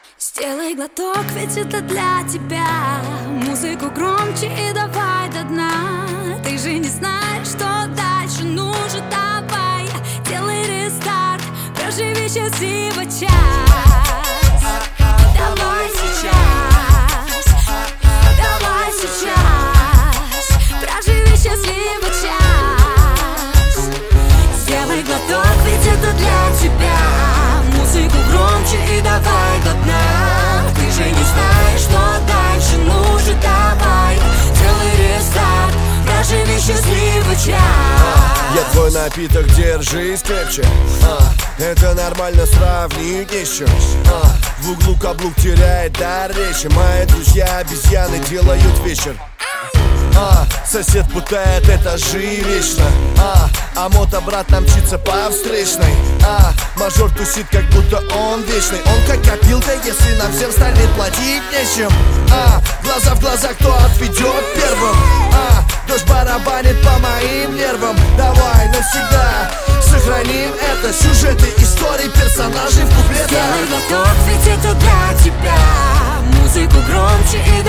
Сделай глоток, ведь это для тебя. Музыку громче и давай до дна. Ты же не знаешь, что дальше нужно. Давай, делай рестарт, проживи счастливый час. Давай сейчас, давай сейчас, проживи счастливый час. Сделай глоток, ведь это для тебя. Музыку громче и давай до дна. Ты же не знаешь, что дальше нужно. Давай, делай рестарт, проживи счастливый час. Я твой напиток, держись крепче. Это нормально, сравнить еще. В углу каблук теряет дар речи. Мои друзья обезьяны делают вечер. Сосед путает этажи вечно. А мотобрат мчится по встречной. Мажор тусит, как будто он вечный. Он как копилка, если нам всем станет платить нечем. Глаза в глаза, кто отведет первым. Дождь барабанит по моим нервам. Давай навсегда сохраним это. Сюжеты, истории, персонажей в куплетах. Сделай глоток, ведь это для тебя. Музыку громче и